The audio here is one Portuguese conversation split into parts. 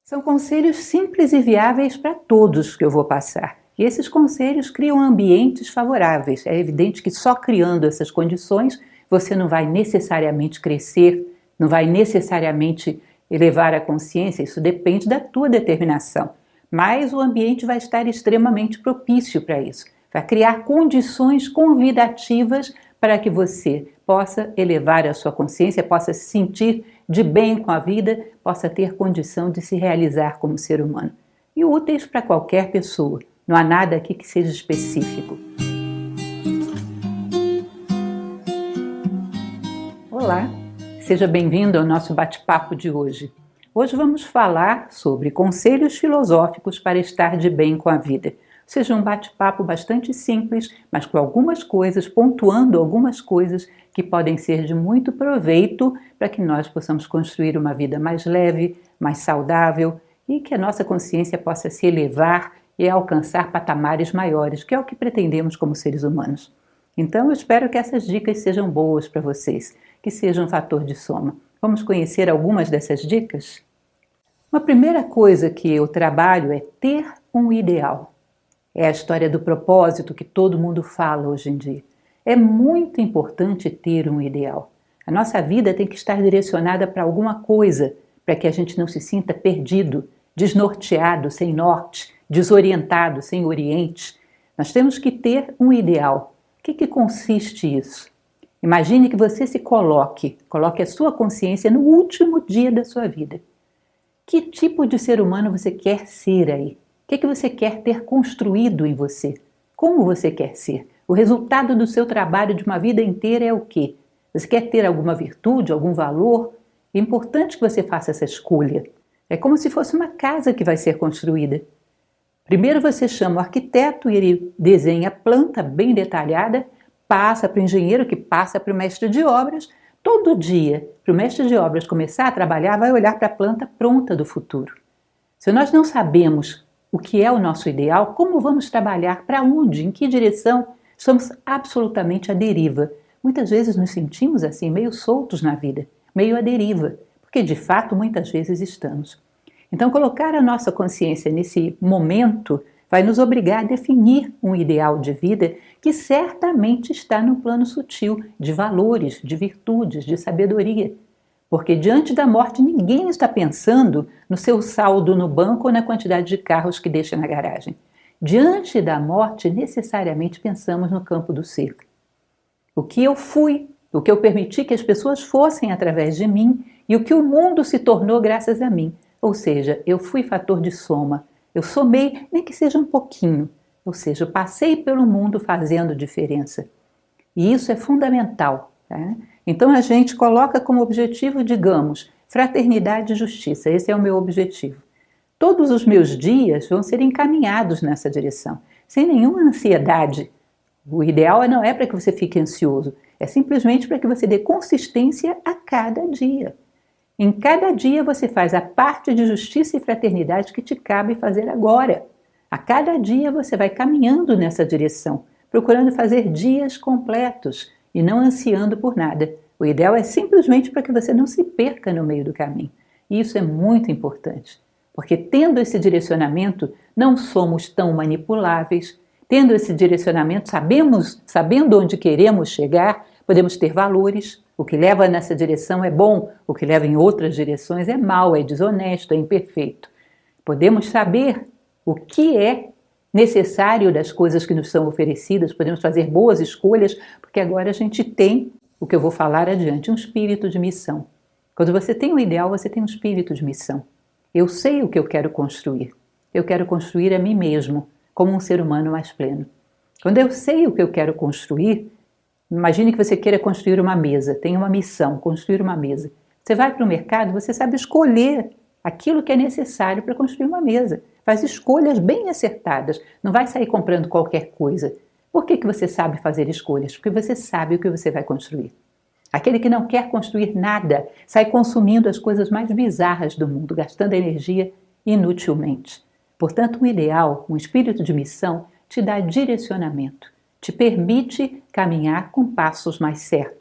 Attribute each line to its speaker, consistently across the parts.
Speaker 1: São conselhos simples e viáveis para todos que eu vou passar. E esses conselhos criam ambientes favoráveis. É evidente que só criando essas condições você não vai necessariamente crescer, não vai necessariamente elevar a consciência, isso depende da tua determinação. Mas o ambiente vai estar extremamente propício para isso. Vai criar condições convidativas para que você possa elevar a sua consciência, possa se sentir de bem com a vida, possa ter condição de se realizar como ser humano. E úteis para qualquer pessoa. Não há nada aqui que seja específico. Olá, seja bem-vindo ao nosso bate-papo de hoje. Hoje vamos falar sobre conselhos filosóficos para estar de bem com a vida. Ou seja, um bate-papo bastante simples, mas com algumas coisas, pontuando algumas coisas que podem ser de muito proveito para que nós possamos construir uma vida mais leve, mais saudável e que a nossa consciência possa se elevar e alcançar patamares maiores, que é o que pretendemos como seres humanos. Então, eu espero que essas dicas sejam boas para vocês, que sejam um fator de soma. Vamos conhecer algumas dessas dicas? Uma primeira coisa que eu trabalho é ter um ideal. É a história do propósito que todo mundo fala hoje em dia. É muito importante ter um ideal. A nossa vida tem que estar direcionada para alguma coisa, para que a gente não se sinta perdido, desnorteado, sem norte, desorientado, sem oriente. Nós temos que ter um ideal. O que consiste isso? Imagine que você se coloque a sua consciência no último dia da sua vida. Que tipo de ser humano você quer ser aí? O que você quer ter construído em você? Como você quer ser? O resultado do seu trabalho de uma vida inteira é o quê? Você quer ter alguma virtude, algum valor? É importante que você faça essa escolha. É como se fosse uma casa que vai ser construída. Primeiro você chama o arquiteto e ele desenha a planta bem detalhada, passa para o engenheiro que passa para o mestre de obras. Todo dia, para o mestre de obras começar a trabalhar, vai olhar para a planta pronta do futuro. Se nós não sabemos o que é o nosso ideal, como vamos trabalhar, para onde, em que direção, estamos absolutamente à deriva. Muitas vezes nos sentimos assim, meio soltos na vida, meio à deriva, porque de fato muitas vezes estamos. Então colocar a nossa consciência nesse momento vai nos obrigar a definir um ideal de vida que certamente está no plano sutil de valores, de virtudes, de sabedoria. Porque diante da morte ninguém está pensando no seu saldo no banco ou na quantidade de carros que deixa na garagem. Diante da morte, necessariamente pensamos no campo do ser. O que eu fui, o que eu permiti que as pessoas fossem através de mim e o que o mundo se tornou graças a mim. Ou seja, eu fui fator de soma. Eu somei, nem que seja um pouquinho. Ou seja, eu passei pelo mundo fazendo diferença. E isso é fundamental, tá? Então a gente coloca como objetivo, digamos, fraternidade e justiça. Esse é o meu objetivo. Todos os meus dias vão ser encaminhados nessa direção, sem nenhuma ansiedade. O ideal não é para que você fique ansioso, é simplesmente para que você dê consistência a cada dia. Em cada dia você faz a parte de justiça e fraternidade que te cabe fazer agora. A cada dia você vai caminhando nessa direção, procurando fazer dias completos e não ansiando por nada. O ideal é simplesmente para que você não se perca no meio do caminho. E isso é muito importante, porque tendo esse direcionamento, não somos tão manipuláveis. Tendo esse direcionamento, sabendo onde queremos chegar, podemos ter valores. O que leva nessa direção é bom, o que leva em outras direções é mau, é desonesto, é imperfeito. Podemos saber o que é necessário das coisas que nos são oferecidas, podemos fazer boas escolhas, porque agora a gente tem, o que eu vou falar adiante, um espírito de missão. Quando você tem um ideal, você tem um espírito de missão. Eu sei o que eu quero construir. Eu quero construir a mim mesmo, como um ser humano mais pleno. Quando eu sei o que eu quero construir, imagine que você queira construir uma mesa, tem uma missão, construir uma mesa. Você vai para o mercado, você sabe escolher aquilo que é necessário para construir uma mesa. Faz escolhas bem acertadas, não vai sair comprando qualquer coisa. Por que você sabe fazer escolhas? Porque você sabe o que você vai construir. Aquele que não quer construir nada, sai consumindo as coisas mais bizarras do mundo, gastando energia inutilmente. Portanto, um ideal, um espírito de missão, te dá direcionamento, te permite caminhar com passos mais certos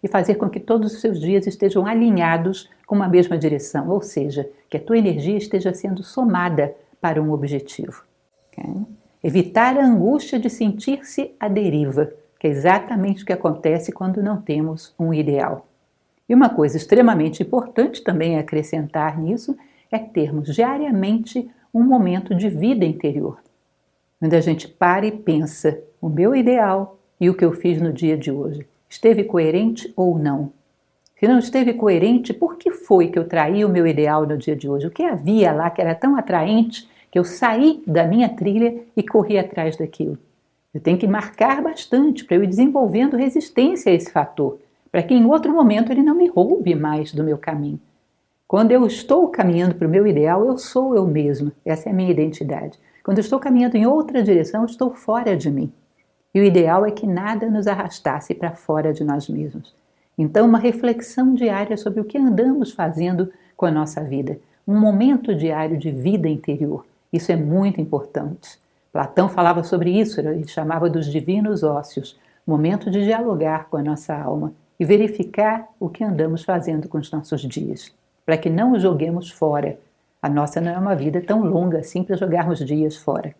Speaker 1: e fazer com que todos os seus dias estejam alinhados com uma mesma direção, ou seja, que a tua energia esteja sendo somada para um objetivo. Okay? Evitar a angústia de sentir-se à deriva, que é exatamente o que acontece quando não temos um ideal. E uma coisa extremamente importante também a acrescentar nisso é termos diariamente um momento de vida interior, onde a gente para e pensa: o meu ideal e o que eu fiz no dia de hoje esteve coerente ou não? Se não esteve coerente, por que foi que eu traí o meu ideal no dia de hoje? O que havia lá que era tão atraente que eu saí da minha trilha e corri atrás daquilo? Eu tenho que marcar bastante para eu ir desenvolvendo resistência a esse fator, para que em outro momento ele não me roube mais do meu caminho. Quando eu estou caminhando para o meu ideal, eu sou eu mesma. Essa é a minha identidade. Quando eu estou caminhando em outra direção, eu estou fora de mim. E o ideal é que nada nos arrastasse para fora de nós mesmos. Então, uma reflexão diária sobre o que andamos fazendo com a nossa vida. Um momento diário de vida interior. Isso é muito importante. Platão falava sobre isso, ele chamava dos divinos ócios. Momento de dialogar com a nossa alma e verificar o que andamos fazendo com os nossos dias, para que não os joguemos fora. A nossa não é uma vida tão longa assim para jogarmos dias fora.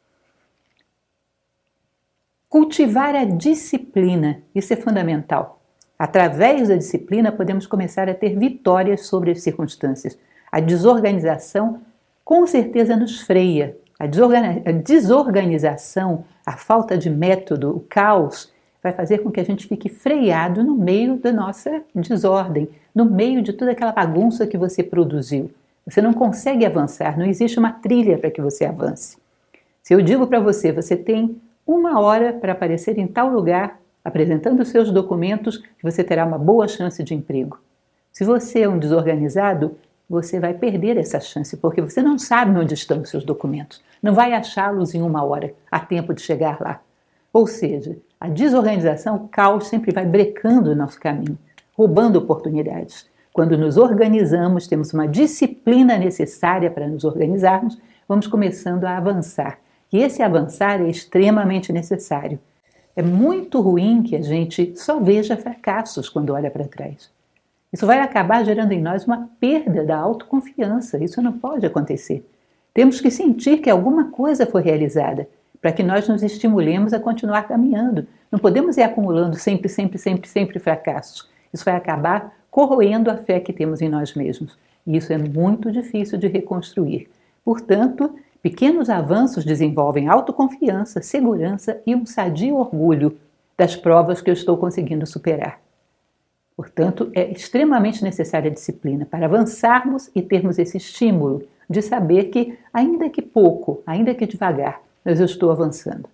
Speaker 1: Cultivar a disciplina, isso é fundamental. Através da disciplina podemos começar a ter vitórias sobre as circunstâncias. A desorganização com certeza nos freia. A desorganização, a falta de método, o caos, vai fazer com que a gente fique freado no meio da nossa desordem, no meio de toda aquela bagunça que você produziu. Você não consegue avançar, não existe uma trilha para que você avance. Se eu digo para você, você tem 1 hora para aparecer em tal lugar, apresentando os seus documentos, que você terá uma boa chance de emprego. Se você é um desorganizado, você vai perder essa chance, porque você não sabe onde estão os seus documentos. Não vai achá-los em 1 hora, a tempo de chegar lá. Ou seja, a desorganização, o caos sempre vai brecando o nosso caminho, roubando oportunidades. Quando nos organizamos, temos uma disciplina necessária para nos organizarmos, vamos começando a avançar. E esse avançar é extremamente necessário. É muito ruim que a gente só veja fracassos quando olha para trás. Isso vai acabar gerando em nós uma perda da autoconfiança. Isso não pode acontecer. Temos que sentir que alguma coisa foi realizada para que nós nos estimulemos a continuar caminhando. Não podemos ir acumulando sempre fracassos. Isso vai acabar corroendo a fé que temos em nós mesmos. E isso é muito difícil de reconstruir. Portanto, pequenos avanços desenvolvem autoconfiança, segurança e um sadio orgulho das provas que eu estou conseguindo superar. Portanto, é extremamente necessária a disciplina para avançarmos e termos esse estímulo de saber que, ainda que pouco, ainda que devagar, mas eu estou avançando. O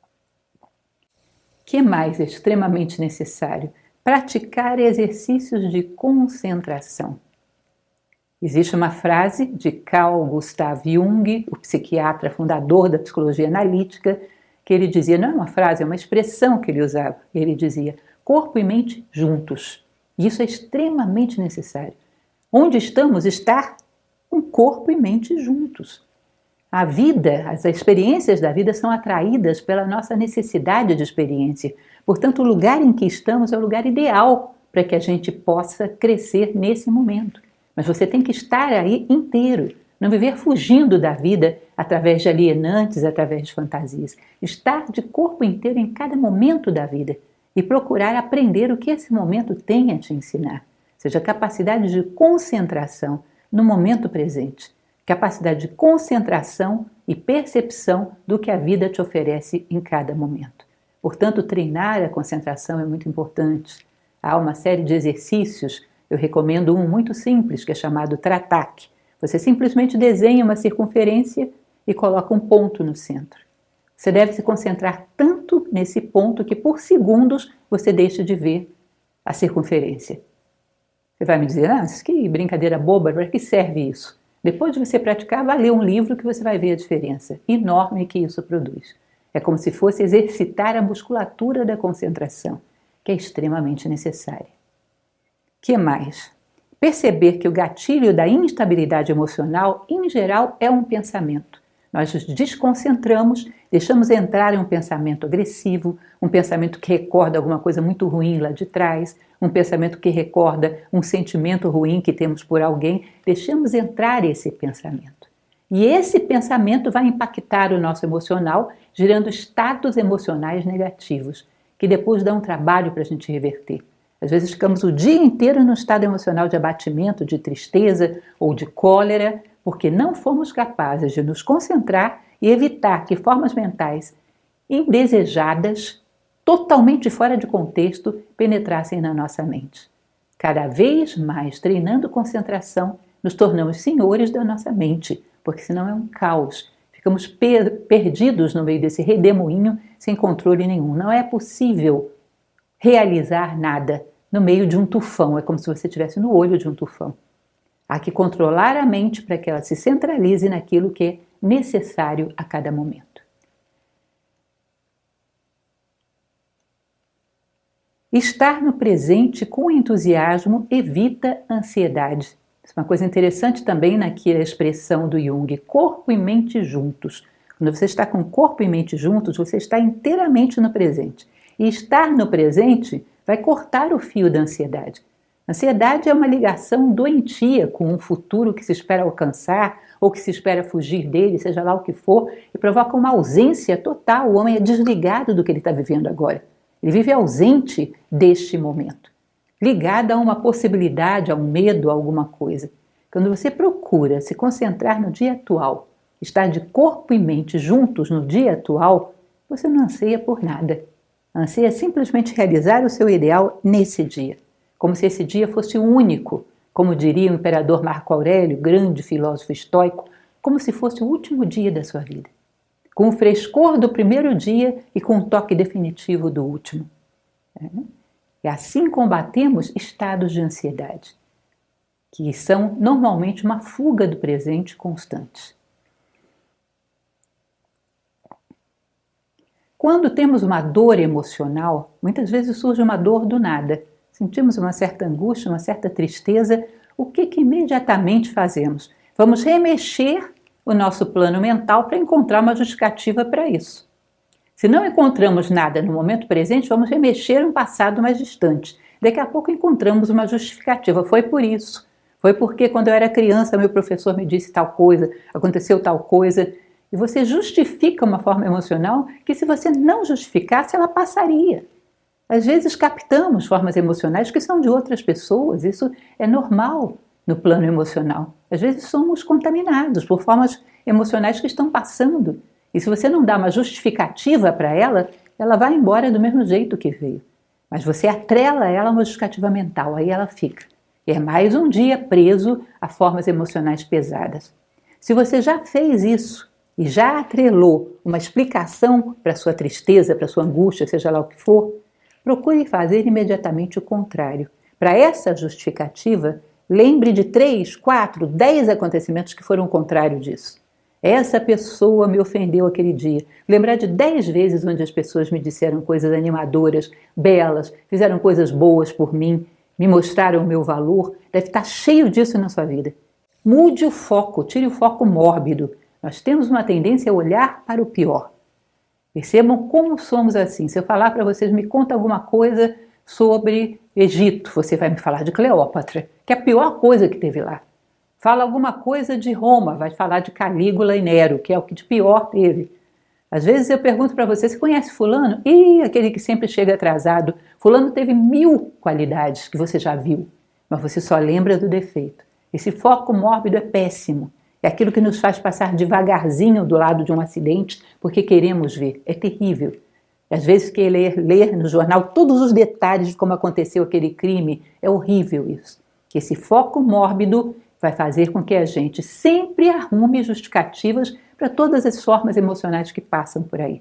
Speaker 1: que mais é extremamente necessário? Praticar exercícios de concentração. Existe uma frase de Carl Gustav Jung, o psiquiatra fundador da psicologia analítica, que ele dizia, não é uma frase, é uma expressão que ele usava. Ele dizia, corpo e mente juntos. Isso é extremamente necessário. Onde estamos, estar com corpo e mente juntos. A vida, as experiências da vida são atraídas pela nossa necessidade de experiência. Portanto, o lugar em que estamos é o lugar ideal para que a gente possa crescer nesse momento. Mas você tem que estar aí inteiro, não viver fugindo da vida através de alienantes, através de fantasias. Estar de corpo inteiro em cada momento da vida e procurar aprender o que esse momento tem a te ensinar. Ou seja, capacidade de concentração no momento presente. Capacidade de concentração e percepção do que a vida te oferece em cada momento. Portanto, treinar a concentração é muito importante. Há uma série de exercícios, eu recomendo um muito simples, que é chamado Tratak. Você simplesmente desenha uma circunferência e coloca um ponto no centro. Você deve se concentrar tanto nesse ponto que por segundos você deixa de ver a circunferência. Você vai me dizer, que brincadeira boba, para que serve isso? Depois de você praticar, vai ler um livro que você vai ver a diferença enorme que isso produz. É como se fosse exercitar a musculatura da concentração, que é extremamente necessária. O que mais? Perceber que o gatilho da instabilidade emocional, em geral, é um pensamento. Nós nos desconcentramos, deixamos entrar em um pensamento agressivo, um pensamento que recorda alguma coisa muito ruim lá de trás, um pensamento que recorda um sentimento ruim que temos por alguém, deixamos entrar esse pensamento. E esse pensamento vai impactar o nosso emocional, gerando estados emocionais negativos, que depois dá um trabalho para a gente reverter. Às vezes ficamos o dia inteiro num estado emocional de abatimento, de tristeza ou de cólera, porque não fomos capazes de nos concentrar e evitar que formas mentais indesejadas, totalmente fora de contexto, penetrassem na nossa mente. Cada vez mais, treinando concentração, nos tornamos senhores da nossa mente, porque senão é um caos. Ficamos perdidos no meio desse redemoinho sem controle nenhum. Não é possível realizar nada no meio de um tufão. É como se você estivesse no olho de um tufão. Há que controlar a mente para que ela se centralize naquilo que é necessário a cada momento. Estar no presente com entusiasmo evita ansiedade. Isso é uma coisa interessante também naquela expressão do Jung, corpo e mente juntos. Quando você está com corpo e mente juntos, você está inteiramente no presente. E estar no presente vai cortar o fio da ansiedade. Ansiedade é uma ligação doentia com um futuro que se espera alcançar ou que se espera fugir dele, seja lá o que for, e provoca uma ausência total. O homem é desligado do que ele está vivendo agora. Ele vive ausente deste momento, ligado a uma possibilidade, a um medo, a alguma coisa. Quando você procura se concentrar no dia atual, estar de corpo e mente juntos no dia atual, você não anseia por nada. Anseia simplesmente realizar o seu ideal nesse dia. Como se esse dia fosse o único, como diria o imperador Marco Aurélio, grande filósofo estoico, como se fosse o último dia da sua vida, com o frescor do primeiro dia e com o toque definitivo do último. E assim combatemos estados de ansiedade, que são normalmente uma fuga do presente constante. Quando temos uma dor emocional, muitas vezes surge uma dor do nada. Sentimos uma certa angústia, uma certa tristeza, o que imediatamente fazemos? Vamos remexer o nosso plano mental para encontrar uma justificativa para isso. Se não encontramos nada no momento presente, vamos remexer um passado mais distante. Daqui a pouco encontramos uma justificativa. Foi por isso. Foi porque quando eu era criança meu professor me disse tal coisa, aconteceu tal coisa. E você justifica uma forma emocional que se você não justificasse, ela passaria. Às vezes captamos formas emocionais que são de outras pessoas, isso é normal no plano emocional. Às vezes somos contaminados por formas emocionais que estão passando. E se você não dá uma justificativa para ela, ela vai embora do mesmo jeito que veio. Mas você atrela ela a uma justificativa mental, aí ela fica. E é mais um dia preso a formas emocionais pesadas. Se você já fez isso e já atrelou uma explicação para a sua tristeza, para a sua angústia, seja lá o que for, procure fazer imediatamente o contrário. Para essa justificativa, lembre de 3, 4, 10 acontecimentos que foram o contrário disso. Essa pessoa me ofendeu aquele dia. Lembrar de 10 vezes onde as pessoas me disseram coisas animadoras, belas, fizeram coisas boas por mim, me mostraram o meu valor. Deve estar cheio disso na sua vida. Mude o foco, tire o foco mórbido. Nós temos uma tendência a olhar para o pior. Percebam como somos assim. Se eu falar para vocês, me conta alguma coisa sobre Egito, você vai me falar de Cleópatra, que é a pior coisa que teve lá. Fala alguma coisa de Roma, vai falar de Calígula e Nero, que é o que de pior teve. Às vezes eu pergunto para você, você conhece fulano? Ih, aquele que sempre chega atrasado. Fulano teve 1000 qualidades que você já viu, mas você só lembra do defeito. Esse foco mórbido é péssimo. É aquilo que nos faz passar devagarzinho do lado de um acidente porque queremos ver. É terrível. Às vezes que ler no jornal todos os detalhes de como aconteceu aquele crime, é horrível isso. Que esse foco mórbido vai fazer com que a gente sempre arrume justificativas para todas as formas emocionais que passam por aí.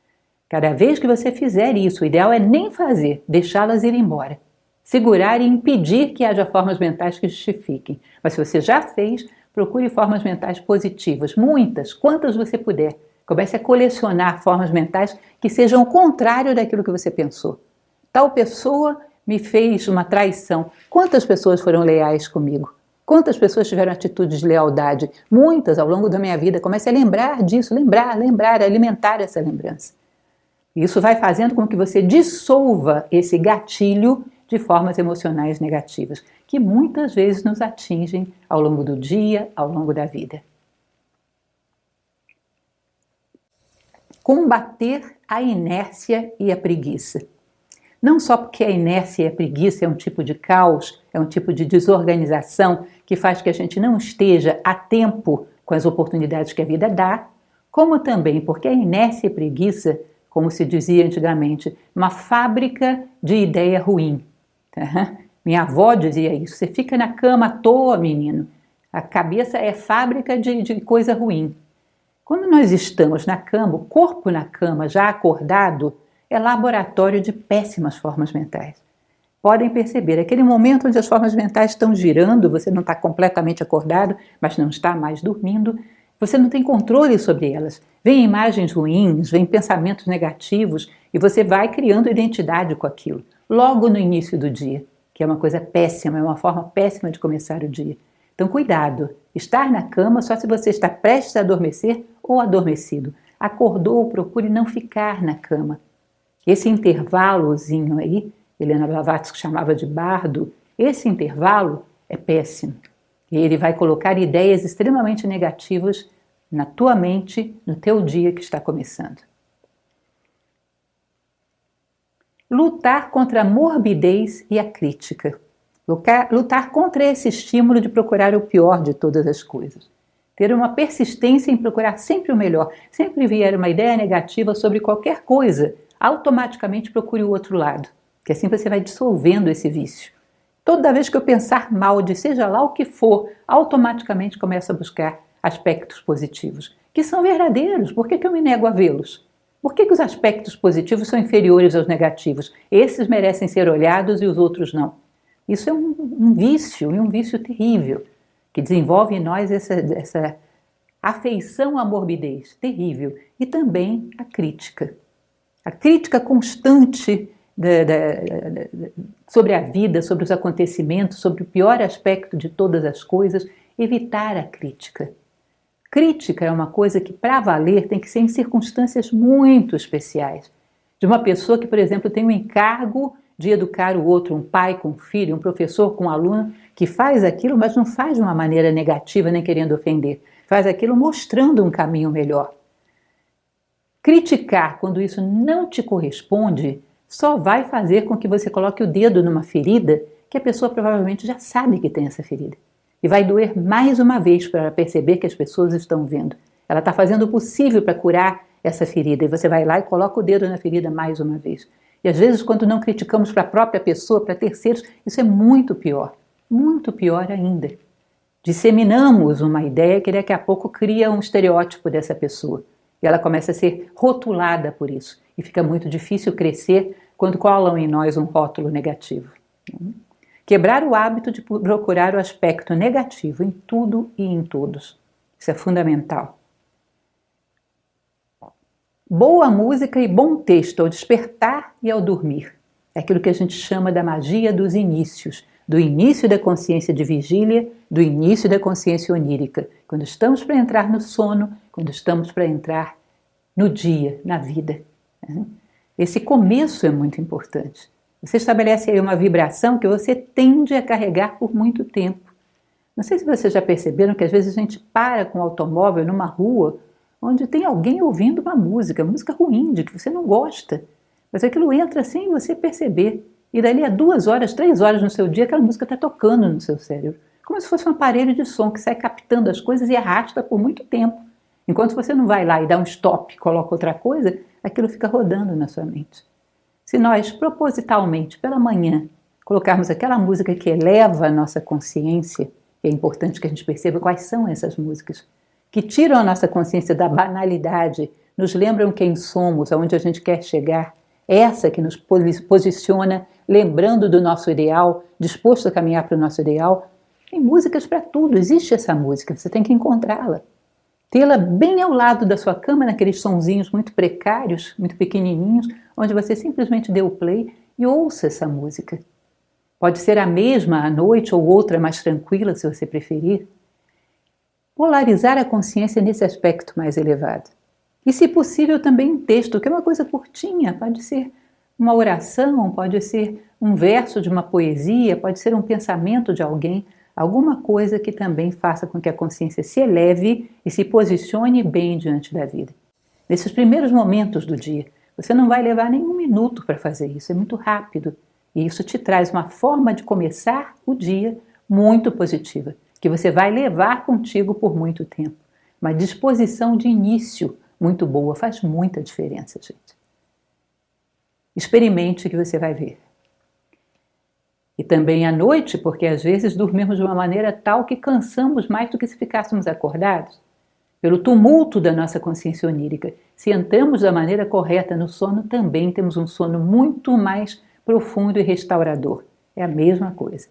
Speaker 1: Cada vez que você fizer isso, o ideal é nem fazer, deixá-las ir embora. Segurar e impedir que haja formas mentais que justifiquem. Mas se você já fez, procure formas mentais positivas, muitas, quantas você puder. Comece a colecionar formas mentais que sejam o contrário daquilo que você pensou. Tal pessoa me fez uma traição. Quantas pessoas foram leais comigo? Quantas pessoas tiveram atitudes de lealdade? Muitas ao longo da minha vida. Comece a lembrar disso, lembrar, alimentar essa lembrança. Isso vai fazendo com que você dissolva esse gatilho de formas emocionais negativas, que muitas vezes nos atingem ao longo do dia, ao longo da vida. Combater a inércia e a preguiça. Não só porque a inércia e a preguiça é um tipo de caos, é um tipo de desorganização que faz que a gente não esteja a tempo com as oportunidades que a vida dá, como também porque a inércia e a preguiça, como se dizia antigamente, uma fábrica de ideia ruim. Tá? Minha avó dizia isso, você fica na cama à toa, menino. A cabeça é fábrica de coisa ruim. Quando nós estamos na cama, o corpo na cama, já acordado, é laboratório de péssimas formas mentais. Podem perceber, aquele momento onde as formas mentais estão girando, você não está completamente acordado, mas não está mais dormindo, você não tem controle sobre elas. Vêm imagens ruins, vêm pensamentos negativos e você vai criando identidade com aquilo, logo no início do dia, que é uma coisa péssima, é uma forma péssima de começar o dia. Então, cuidado, estar na cama só se você está prestes a adormecer ou adormecido. Acordou, procure não ficar na cama. Esse intervalozinho aí, Helena Blavatsky chamava de bardo, esse intervalo é péssimo. E ele vai colocar ideias extremamente negativas na tua mente, no teu dia que está começando. Lutar contra a morbidez e a crítica. Lutar contra esse estímulo de procurar o pior de todas as coisas. Ter uma persistência em procurar sempre o melhor. Sempre vier uma ideia negativa sobre qualquer coisa, automaticamente procure o outro lado, que assim você vai dissolvendo esse vício. Toda vez que eu pensar mal de seja lá o que for, automaticamente começo a buscar aspectos positivos, que são verdadeiros. Por que eu me nego a vê-los? Por que os aspectos positivos são inferiores aos negativos? Esses merecem ser olhados e os outros não. Isso é um vício, e um vício terrível, que desenvolve em nós essa afeição à morbidez terrível e também a crítica. A crítica constante sobre a vida, sobre os acontecimentos, sobre o pior aspecto de todas as coisas, evitar a crítica. Crítica é uma coisa que, para valer, tem que ser em circunstâncias muito especiais. De uma pessoa que, por exemplo, tem um encargo de educar o outro, um pai com um filho, um professor com um aluno, que faz aquilo, mas não faz de uma maneira negativa, nem querendo ofender. Faz aquilo mostrando um caminho melhor. Criticar quando isso não te corresponde só vai fazer com que você coloque o dedo numa ferida que a pessoa provavelmente já sabe que tem essa ferida. E vai doer mais uma vez para ela perceber que as pessoas estão vendo. Ela está fazendo o possível para curar essa ferida e você vai lá e coloca o dedo na ferida mais uma vez. E às vezes quando não criticamos para a própria pessoa, para terceiros, isso é muito pior ainda. Disseminamos uma ideia que daqui a pouco cria um estereótipo dessa pessoa. E ela começa a ser rotulada por isso. E fica muito difícil crescer quando colam em nós um rótulo negativo. Quebrar o hábito de procurar o aspecto negativo em tudo e em todos. Isso é fundamental. Boa música e bom texto ao despertar e ao dormir. É aquilo que a gente chama da magia dos inícios. Do início da consciência de vigília, do início da consciência onírica. Quando estamos para entrar no sono, quando estamos para entrar no dia, na vida. Esse começo é muito importante. Você estabelece aí uma vibração que você tende a carregar por muito tempo. Não sei se vocês já perceberam que às vezes a gente para com o automóvel numa rua onde tem alguém ouvindo uma música ruim, de que você não gosta. Mas aquilo entra sem você perceber. E dali a 2 horas, 3 horas no seu dia, aquela música está tocando no seu cérebro. Como se fosse um aparelho de som que sai captando as coisas e arrasta por muito tempo. Enquanto você não vai lá e dá um stop, coloca outra coisa, aquilo fica rodando na sua mente. Se nós, propositalmente, pela manhã, colocarmos aquela música que eleva a nossa consciência, é importante que a gente perceba quais são essas músicas, que tiram a nossa consciência da banalidade, nos lembram quem somos, aonde a gente quer chegar, essa que nos posiciona, lembrando do nosso ideal, disposto a caminhar para o nosso ideal. Tem músicas para tudo, existe essa música, você tem que encontrá-la. Tê-la bem ao lado da sua cama, naqueles sonzinhos muito precários, muito pequenininhos, onde você simplesmente dê o play e ouça essa música. Pode ser a mesma à noite ou outra mais tranquila, se você preferir. Polarizar a consciência nesse aspecto mais elevado. E, se possível, também um texto, que é uma coisa curtinha, pode ser uma oração, pode ser um verso de uma poesia, pode ser um pensamento de alguém, alguma coisa que também faça com que a consciência se eleve e se posicione bem diante da vida. Nesses primeiros momentos do dia, você não vai levar nenhum minuto para fazer isso, é muito rápido. E isso te traz uma forma de começar o dia muito positiva, que você vai levar contigo por muito tempo. Uma disposição de início muito boa, faz muita diferença, gente. Experimente que você vai ver. E também à noite, porque às vezes dormimos de uma maneira tal que cansamos mais do que se ficássemos acordados. Pelo tumulto da nossa consciência onírica. Se entramos da maneira correta no sono, também temos um sono muito mais profundo e restaurador. É a mesma coisa.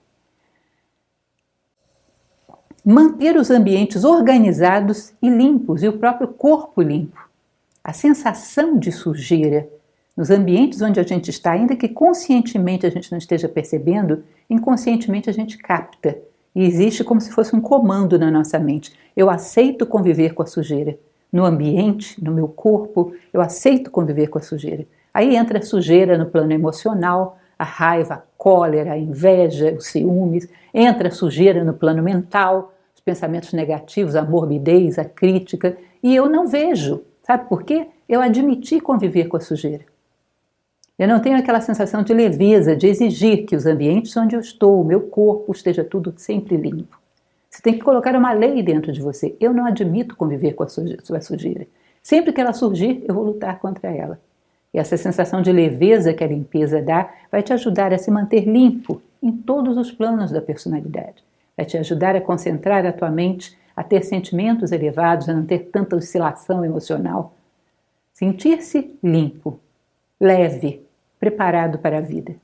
Speaker 1: Manter os ambientes organizados e limpos e o próprio corpo limpo. A sensação de sujeira nos ambientes onde a gente está, ainda que conscientemente a gente não esteja percebendo, inconscientemente a gente capta. E existe como se fosse um comando na nossa mente. Eu aceito conviver com a sujeira. No ambiente, no meu corpo, eu aceito conviver com a sujeira. Aí entra a sujeira no plano emocional, a raiva, a cólera, a inveja, os ciúmes. Entra a sujeira no plano mental, os pensamentos negativos, a morbidez, a crítica. E eu não vejo. Sabe por quê? Eu admiti conviver com a sujeira. Eu não tenho aquela sensação de leveza, de exigir que os ambientes onde eu estou, o meu corpo, esteja tudo sempre limpo. Você tem que colocar uma lei dentro de você. Eu não admito conviver com a sua sujeira. Sempre que ela surgir, eu vou lutar contra ela. E essa sensação de leveza que a limpeza dá vai te ajudar a se manter limpo em todos os planos da personalidade. Vai te ajudar a concentrar a tua mente, a ter sentimentos elevados, a não ter tanta oscilação emocional. Sentir-se limpo, leve, preparado para a vida.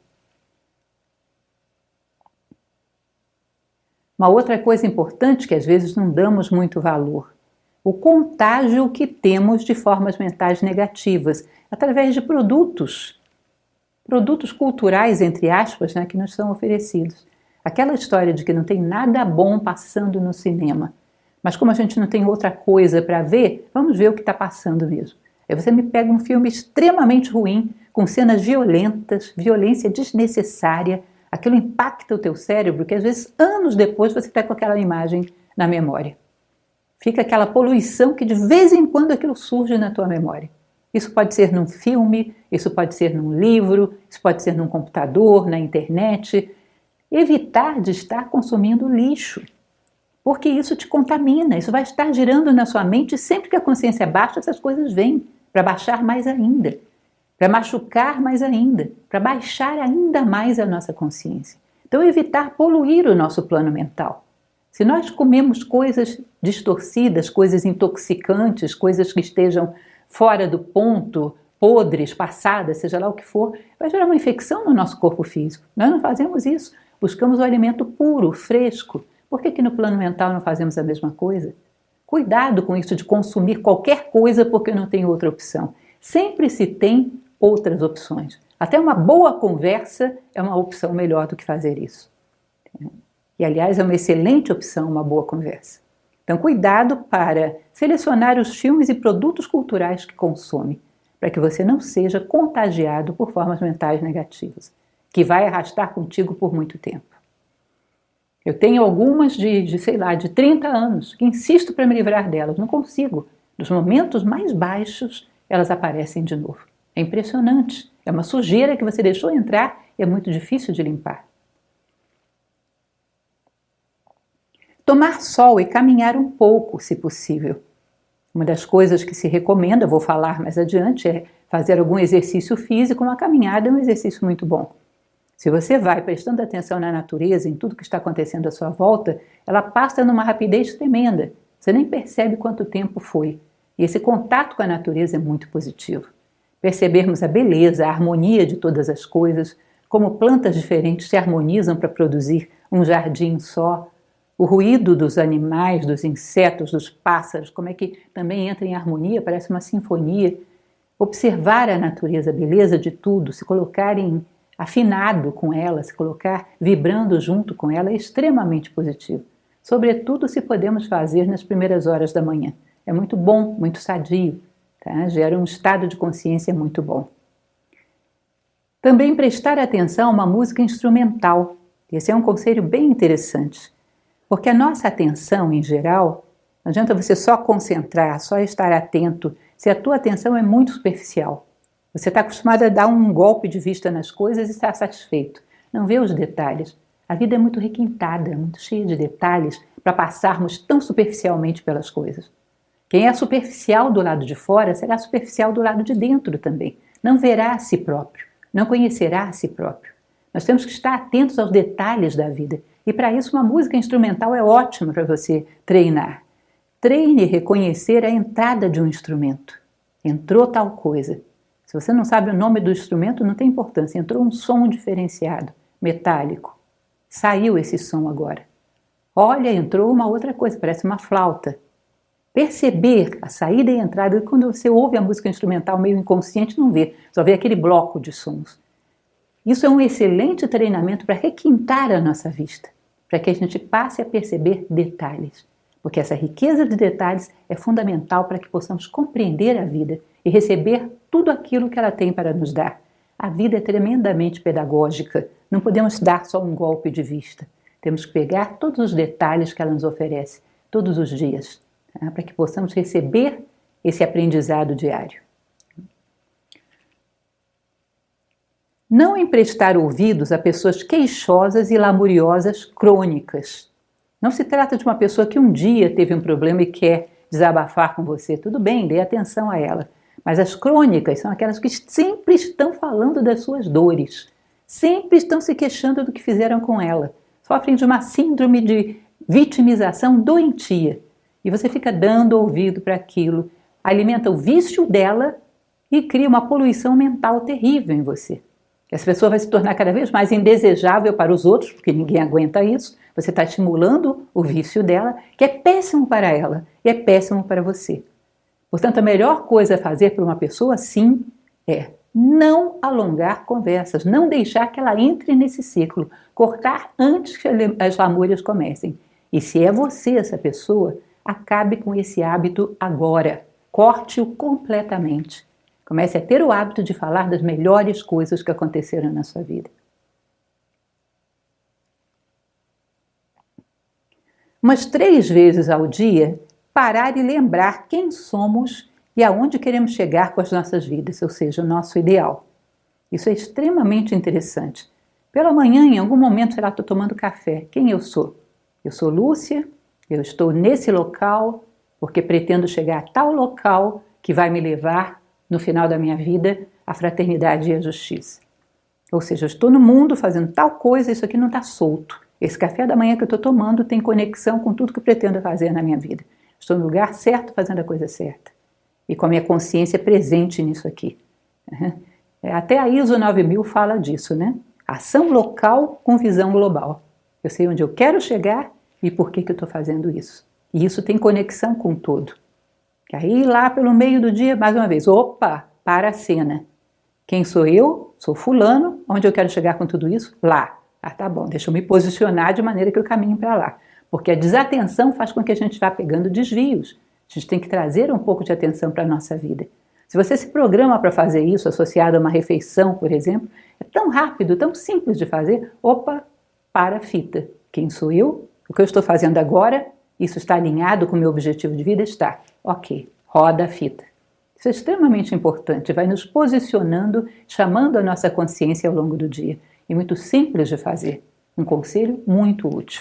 Speaker 1: Uma outra coisa importante que às vezes não damos muito valor, o contágio que temos de formas mentais negativas, através de produtos culturais, entre aspas, né, que nos são oferecidos. Aquela história de que não tem nada bom passando no cinema, mas como a gente não tem outra coisa para ver, vamos ver o que está passando mesmo. Aí você me pega um filme extremamente ruim, com cenas violentas, violência desnecessária, aquilo impacta o teu cérebro, que às vezes anos depois você está com aquela imagem na memória. Fica aquela poluição que de vez em quando aquilo surge na tua memória. Isso pode ser num filme, isso pode ser num livro, isso pode ser num computador, na internet. Evitar de estar consumindo lixo, porque isso te contamina, isso vai estar girando na sua mente e sempre que a consciência baixa, essas coisas vêm para baixar mais ainda, para machucar mais ainda, para baixar ainda mais a nossa consciência. Então, evitar poluir o nosso plano mental. Se nós comemos coisas distorcidas, coisas intoxicantes, coisas que estejam fora do ponto, podres, passadas, seja lá o que for, vai gerar uma infecção no nosso corpo físico. Nós não fazemos isso. Buscamos o alimento puro, fresco. Por que no plano mental não fazemos a mesma coisa? Cuidado com isso de consumir qualquer coisa porque não tem outra opção. Sempre se tem outras opções. Até uma boa conversa é uma opção melhor do que fazer isso. E, aliás, é uma excelente opção uma boa conversa. Então, cuidado para selecionar os filmes e produtos culturais que consome, para que você não seja contagiado por formas mentais negativas, que vai arrastar contigo por muito tempo. Eu tenho algumas de 30 anos, que insisto para me livrar delas, não consigo. Nos momentos mais baixos, elas aparecem de novo. É impressionante, é uma sujeira que você deixou entrar e é muito difícil de limpar. Tomar sol e caminhar um pouco, se possível. Uma das coisas que se recomenda, vou falar mais adiante, é fazer algum exercício físico. Uma caminhada é um exercício muito bom. Se você vai prestando atenção na natureza, em tudo que está acontecendo à sua volta, ela passa numa rapidez tremenda. Você nem percebe quanto tempo foi. E esse contato com a natureza é muito positivo. Percebermos a beleza, a harmonia de todas as coisas, como plantas diferentes se harmonizam para produzir um jardim só, o ruído dos animais, dos insetos, dos pássaros, como é que também entra em harmonia, parece uma sinfonia. Observar a natureza, a beleza de tudo, se colocar em afinado com ela, se colocar vibrando junto com ela é extremamente positivo. Sobretudo se podemos fazer nas primeiras horas da manhã. É muito bom, muito sadio, tá? Gera um estado de consciência muito bom. Também prestar atenção a uma música instrumental. Esse é um conselho bem interessante, porque a nossa atenção, em geral, não adianta você só concentrar, só estar atento, se a tua atenção é muito superficial. Você está acostumado a dar um golpe de vista nas coisas e está satisfeito. Não vê os detalhes. A vida é muito requintada, muito cheia de detalhes para passarmos tão superficialmente pelas coisas. Quem é superficial do lado de fora será superficial do lado de dentro também. Não verá a si próprio, não conhecerá a si próprio. Nós temos que estar atentos aos detalhes da vida. E para isso uma música instrumental é ótima para você treinar. Treine reconhecer a entrada de um instrumento. Entrou tal coisa. Se você não sabe o nome do instrumento, não tem importância. Entrou um som diferenciado, metálico. Saiu esse som agora. Olha, entrou uma outra coisa, parece uma flauta. Perceber a saída e a entrada, quando você ouve a música instrumental meio inconsciente, não vê, só vê aquele bloco de sons. Isso é um excelente treinamento para requintar a nossa vista, para que a gente passe a perceber detalhes. Porque essa riqueza de detalhes é fundamental para que possamos compreender a vida e receber tudo aquilo que ela tem para nos dar. A vida é tremendamente pedagógica, não podemos dar só um golpe de vista. Temos que pegar todos os detalhes que ela nos oferece, todos os dias, tá? Para que possamos receber esse aprendizado diário. Não emprestar ouvidos a pessoas queixosas e lamuriosas crônicas. Não se trata de uma pessoa que um dia teve um problema e quer desabafar com você. Tudo bem, dê atenção a ela. Mas as crônicas são aquelas que sempre estão falando das suas dores. Sempre estão se queixando do que fizeram com ela. Sofrem de uma síndrome de vitimização doentia. E você fica dando ouvido para aquilo, alimenta o vício dela e cria uma poluição mental terrível em você. Essa pessoa vai se tornar cada vez mais indesejável para os outros, porque ninguém aguenta isso. Você está estimulando o vício dela, que é péssimo para ela e é péssimo para você. Portanto, a melhor coisa a fazer para uma pessoa, sim, é não alongar conversas, não deixar que ela entre nesse ciclo, cortar antes que as lamúrias comecem. E se é você essa pessoa, acabe com esse hábito agora. Corte-o completamente. Comece a ter o hábito de falar das melhores coisas que aconteceram na sua vida. Umas 3 vezes ao dia, parar e lembrar quem somos e aonde queremos chegar com as nossas vidas, ou seja, o nosso ideal. Isso é extremamente interessante. Pela manhã, em algum momento, sei lá, estou tomando café. Quem eu sou? Eu sou Lúcia, eu estou nesse local porque pretendo chegar a tal local que vai me levar, no final da minha vida, à fraternidade e à justiça. Ou seja, eu estou no mundo fazendo tal coisa, isso aqui não está solto. Esse café da manhã que eu estou tomando tem conexão com tudo que eu pretendo fazer na minha vida. Estou no lugar certo, fazendo a coisa certa. E com a minha consciência presente nisso aqui. Até a ISO 9000 fala disso, né? Ação local com visão global. Eu sei onde eu quero chegar e por que eu estou fazendo isso. E isso tem conexão com o todo. E aí lá pelo meio do dia, mais uma vez, opa, para a cena. Quem sou eu? Sou fulano. Onde eu quero chegar com tudo isso? Lá. Ah, tá bom, deixa eu me posicionar de maneira que eu caminhe para lá. Porque a desatenção faz com que a gente vá pegando desvios. A gente tem que trazer um pouco de atenção para a nossa vida. Se você se programa para fazer isso, associado a uma refeição, por exemplo, é tão rápido, tão simples de fazer. Opa, para a fita. Quem sou eu? O que eu estou fazendo agora? Isso está alinhado com o meu objetivo de vida? Está. Ok, roda a fita. Isso é extremamente importante, vai nos posicionando, chamando a nossa consciência ao longo do dia. E muito simples de fazer. Um conselho muito útil.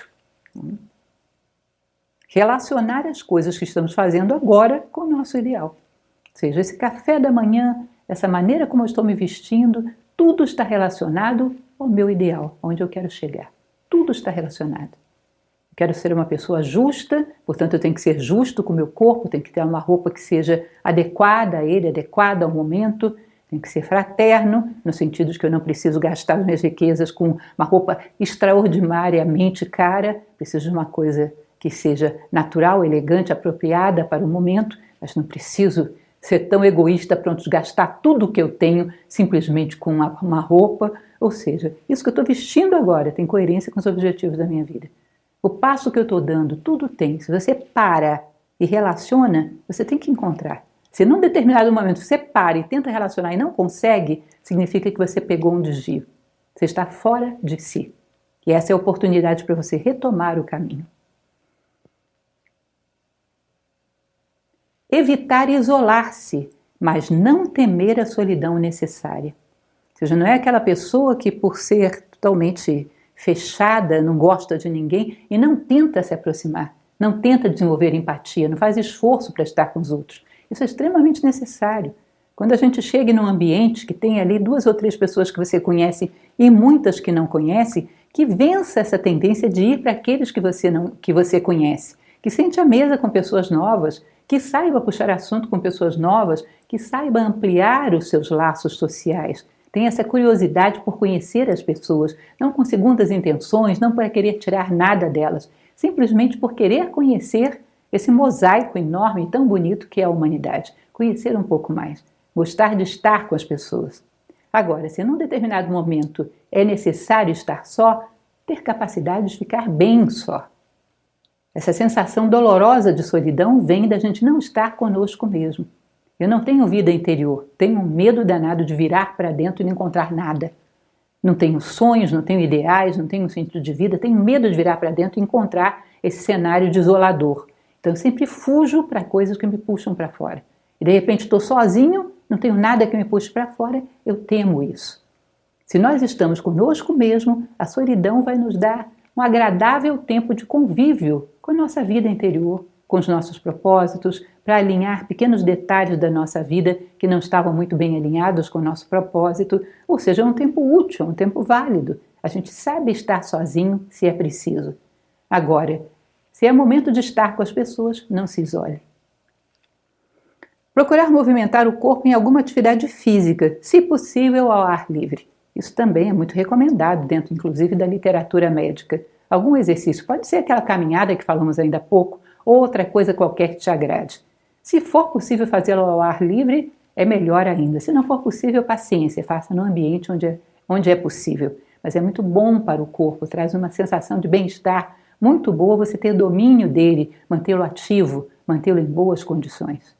Speaker 1: Relacionar as coisas que estamos fazendo agora com o nosso ideal. Ou seja, esse café da manhã, essa maneira como eu estou me vestindo, tudo está relacionado ao meu ideal, onde eu quero chegar. Tudo está relacionado. Eu quero ser uma pessoa justa, portanto eu tenho que ser justo com o meu corpo, tenho que ter uma roupa que seja adequada a ele, adequada ao momento, tenho que ser fraterno, no sentido de que eu não preciso gastar as minhas riquezas com uma roupa extraordinariamente cara, preciso de uma coisa que seja natural, elegante, apropriada para o momento, mas não preciso ser tão egoísta, pronto de gastar tudo o que eu tenho simplesmente com uma roupa. Ou seja, isso que eu estou vestindo agora tem coerência com os objetivos da minha vida. O passo que eu estou dando, tudo tem. Se você para e relaciona, você tem que encontrar. Se num determinado momento você para e tenta relacionar e não consegue, significa que você pegou um desvio. Você está fora de si. E essa é a oportunidade para você retomar o caminho. Evitar isolar-se, mas não temer a solidão necessária. Ou seja, não é aquela pessoa que, por ser totalmente fechada, não gosta de ninguém e não tenta se aproximar, não tenta desenvolver empatia, não faz esforço para estar com os outros. Isso é extremamente necessário. Quando a gente chega num ambiente que tem ali 2 ou 3 pessoas que você conhece e muitas que não conhece, que vença essa tendência de ir para aqueles que você conhece, que sente à mesa com pessoas novas, que saiba puxar assunto com pessoas novas, que saiba ampliar os seus laços sociais. Tem essa curiosidade por conhecer as pessoas, não com segundas intenções, não para querer tirar nada delas, simplesmente por querer conhecer esse mosaico enorme e tão bonito que é a humanidade. Conhecer um pouco mais, gostar de estar com as pessoas. Agora, se num determinado momento é necessário estar só, ter capacidade de ficar bem só. Essa sensação dolorosa de solidão vem da gente não estar conosco mesmo. Eu não tenho vida interior, tenho um medo danado de virar para dentro e não encontrar nada. Não tenho sonhos, não tenho ideais, não tenho um sentido de vida, tenho medo de virar para dentro e encontrar esse cenário desolador. Então eu sempre fujo para coisas que me puxam para fora. E de repente estou sozinho, não tenho nada que me puxe para fora, eu temo isso. Se nós estamos conosco mesmo, a solidão vai nos dar um agradável tempo de convívio com a nossa vida interior, com os nossos propósitos, para alinhar pequenos detalhes da nossa vida que não estavam muito bem alinhados com o nosso propósito, ou seja, é um tempo útil, um tempo válido. A gente sabe estar sozinho se é preciso. Agora, se é momento de estar com as pessoas, não se isole. Procurar movimentar o corpo em alguma atividade física, se possível ao ar livre. Isso também é muito recomendado dentro, inclusive, da literatura médica. Algum exercício, pode ser aquela caminhada que falamos ainda há pouco, ou outra coisa qualquer que te agrade. Se for possível fazê-lo ao ar livre, é melhor ainda. Se não for possível, paciência, faça no ambiente onde é possível. Mas é muito bom para o corpo, traz uma sensação de bem-estar muito boa você ter domínio dele, mantê-lo ativo, mantê-lo em boas condições.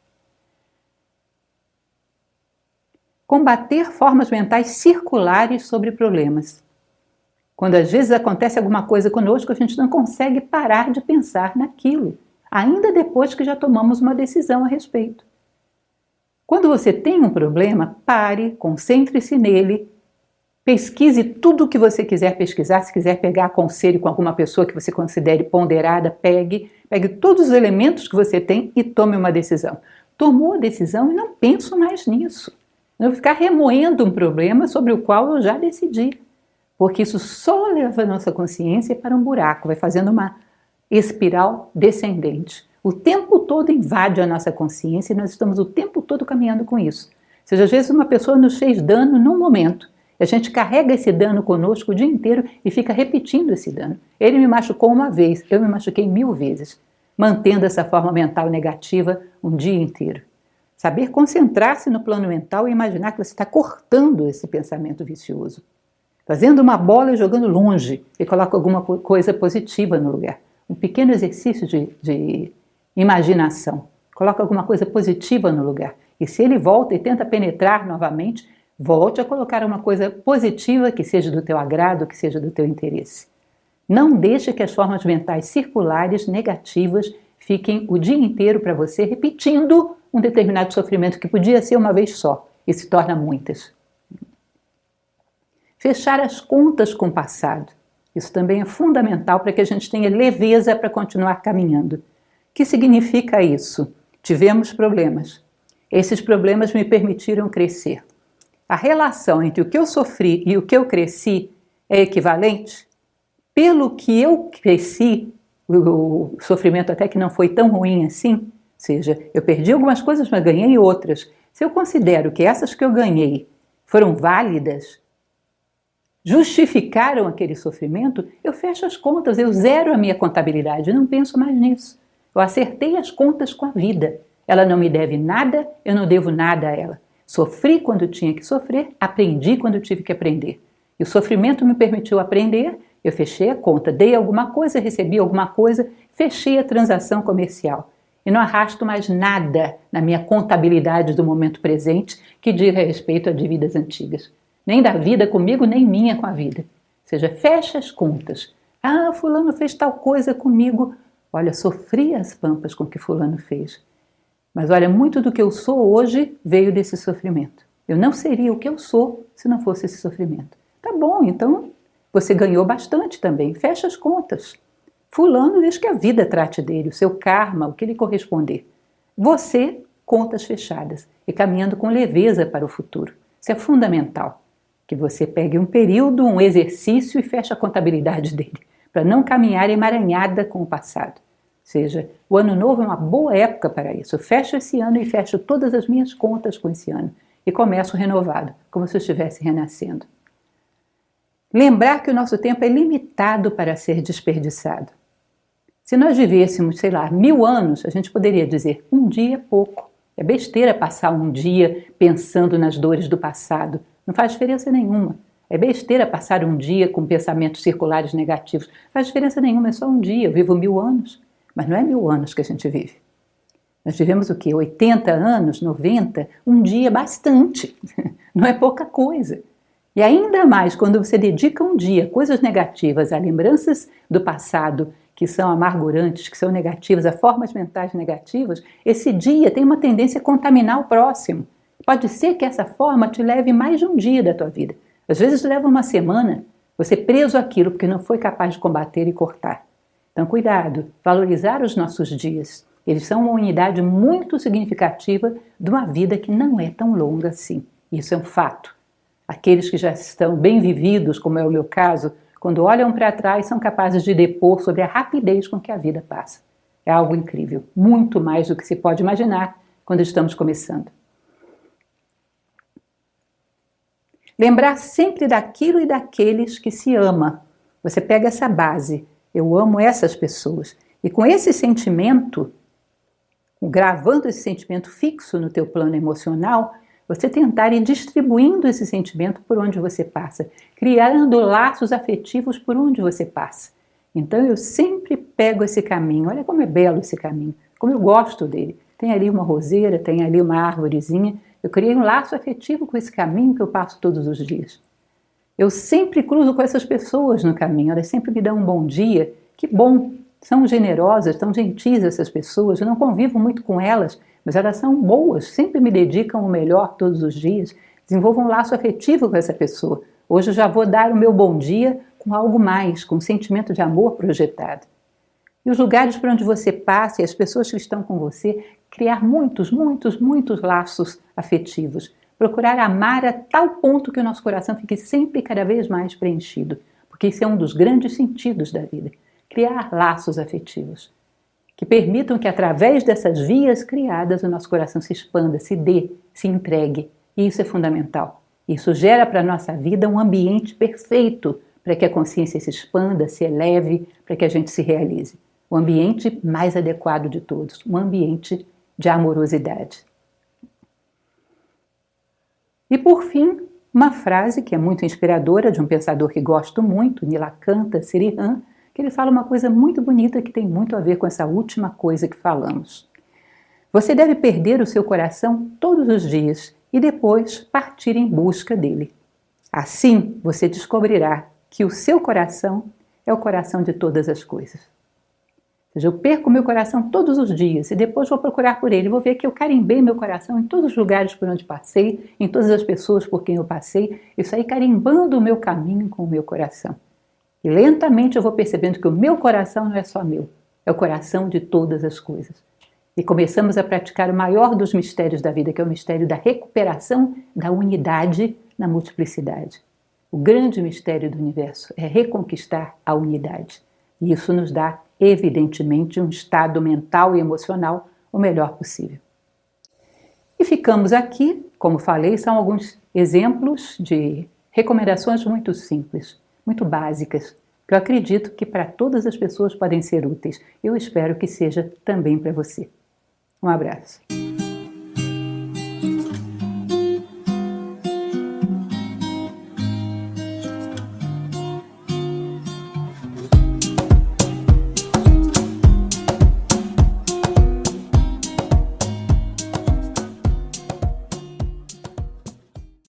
Speaker 1: Combater formas mentais circulares sobre problemas. Quando às vezes acontece alguma coisa conosco, a gente não consegue parar de pensar naquilo, ainda depois que já tomamos uma decisão a respeito. Quando você tem um problema, pare, concentre-se nele, pesquise tudo o que você quiser pesquisar, se quiser pegar conselho com alguma pessoa que você considere ponderada, pegue todos os elementos que você tem e tome uma decisão. Tomou a decisão e não penso mais nisso. Não ficar remoendo um problema sobre o qual eu já decidi, porque isso só leva a nossa consciência para um buraco, vai fazendo uma espiral descendente. O tempo todo invade a nossa consciência e nós estamos o tempo todo caminhando com isso. Ou seja, às vezes uma pessoa nos fez dano num momento, a gente carrega esse dano conosco o dia inteiro e fica repetindo esse dano. Ele me machucou uma vez, eu me machuquei 1000 vezes, mantendo essa forma mental negativa um dia inteiro. Saber concentrar-se no plano mental e imaginar que você está cortando esse pensamento vicioso. Fazendo uma bola e jogando longe e coloca alguma coisa positiva no lugar. Um pequeno exercício de imaginação. Coloca alguma coisa positiva no lugar. E se ele volta e tenta penetrar novamente, volte a colocar uma coisa positiva que seja do teu agrado, que seja do teu interesse. Não deixe que as formas mentais circulares negativas fiquem o dia inteiro para você repetindo um determinado sofrimento que podia ser uma vez só e se torna muitas. Fechar as contas com o passado. Isso também é fundamental para que a gente tenha leveza para continuar caminhando. O que significa isso? Tivemos problemas. Esses problemas me permitiram crescer. A relação entre o que eu sofri e o que eu cresci é equivalente? Pelo que eu cresci, o sofrimento até que não foi tão ruim assim, ou seja, eu perdi algumas coisas, mas ganhei outras. Se eu considero que essas que eu ganhei foram válidas, justificaram aquele sofrimento, eu fecho as contas, eu zero a minha contabilidade, eu não penso mais nisso. Eu acertei as contas com a vida. Ela não me deve nada, eu não devo nada a ela. Sofri quando tinha que sofrer, aprendi quando tive que aprender. E o sofrimento me permitiu aprender, eu fechei a conta, dei alguma coisa, recebi alguma coisa, fechei a transação comercial. E não arrasto mais nada na minha contabilidade do momento presente que diga respeito a dívidas antigas. Nem da vida comigo, nem minha com a vida. Ou seja, fecha as contas. Ah, fulano fez tal coisa comigo. Olha, sofri as pampas com o que fulano fez. Mas olha, muito do que eu sou hoje veio desse sofrimento. Eu não seria o que eu sou se não fosse esse sofrimento. Tá bom, então você ganhou bastante também. Fecha as contas. Fulano deixa que a vida trate dele, o seu karma, o que lhe corresponder. Você, contas fechadas e caminhando com leveza para o futuro. Isso é fundamental. Que você pegue um período, um exercício e feche a contabilidade dele, para não caminhar emaranhada com o passado. Ou seja, o ano novo é uma boa época para isso. Eu fecho esse ano e fecho todas as minhas contas com esse ano. E começo renovado, como se eu estivesse renascendo. Lembrar que o nosso tempo é limitado para ser desperdiçado. Se nós vivêssemos, 1000 anos, a gente poderia dizer, um dia é pouco. É besteira passar um dia pensando nas dores do passado. Não faz diferença nenhuma. É besteira passar um dia com pensamentos circulares negativos. Não faz diferença nenhuma, é só um dia. Eu vivo 1000 anos. Mas não é 1000 anos que a gente vive. Nós vivemos o quê? 80 anos, 90? Um dia bastante. Não é pouca coisa. E ainda mais quando você dedica um dia a coisas negativas, a lembranças do passado que são amargurantes, que são negativas, a formas mentais negativas, esse dia tem uma tendência a contaminar o próximo. Pode ser que essa forma te leve mais de um dia da tua vida. Às vezes leva uma semana, você preso àquilo porque não foi capaz de combater e cortar. Então, cuidado, valorizar os nossos dias. Eles são uma unidade muito significativa de uma vida que não é tão longa assim. Isso é um fato. Aqueles que já estão bem vividos, como é o meu caso, quando olham para trás, são capazes de depor sobre a rapidez com que a vida passa. É algo incrível, muito mais do que se pode imaginar quando estamos começando. Lembrar sempre daquilo e daqueles que se ama. Você pega essa base. Eu amo essas pessoas. E com esse sentimento, gravando esse sentimento fixo no teu plano emocional, você tentar ir distribuindo esse sentimento por onde você passa, criando laços afetivos por onde você passa. Então eu sempre pego esse caminho. Olha como é belo esse caminho, como eu gosto dele. Tem ali uma roseira, tem ali uma árvorezinha. Eu criei um laço afetivo com esse caminho que eu passo todos os dias. Eu sempre cruzo com essas pessoas no caminho, elas sempre me dão um bom dia. Que bom, são generosas, são gentis essas pessoas, eu não convivo muito com elas, mas elas são boas, sempre me dedicam o melhor todos os dias. Desenvolvo um laço afetivo com essa pessoa. Hoje eu já vou dar o meu bom dia com algo mais, com um sentimento de amor projetado. E os lugares por onde você passa e as pessoas que estão com você, criar muitos laços afetivos. Procurar amar a tal ponto que o nosso coração fique sempre cada vez mais preenchido, porque isso é um dos grandes sentidos da vida. Criar laços afetivos, que permitam que através dessas vias criadas o nosso coração se expanda, se dê, se entregue. E isso é fundamental. Isso gera para a nossa vida um ambiente perfeito para que a consciência se expanda, se eleve, para que a gente se realize. O ambiente mais adequado de todos, um ambiente de amorosidade. E por fim, uma frase que é muito inspiradora de um pensador que gosto muito, Nilakanta Srihan, que ele fala uma coisa muito bonita que tem muito a ver com essa última coisa que falamos. Você deve perder o seu coração todos os dias e depois partir em busca dele. Assim, você descobrirá que o seu coração é o coração de todas as coisas. Ou seja, eu perco meu coração todos os dias e depois vou procurar por ele. Vou ver que eu carimbei meu coração em todos os lugares por onde passei, em todas as pessoas por quem eu passei. Eu saí carimbando o meu caminho com o meu coração. E lentamente eu vou percebendo que o meu coração não é só meu, é o coração de todas as coisas. E começamos a praticar o maior dos mistérios da vida, que é o mistério da recuperação da unidade na multiplicidade. O grande mistério do universo é reconquistar a unidade. E isso nos dá, evidentemente, um estado mental e emocional o melhor possível. E ficamos aqui, como falei, são alguns exemplos de recomendações muito simples, muito básicas, que eu acredito que para todas as pessoas podem ser úteis. Eu espero que seja também para você. Um abraço.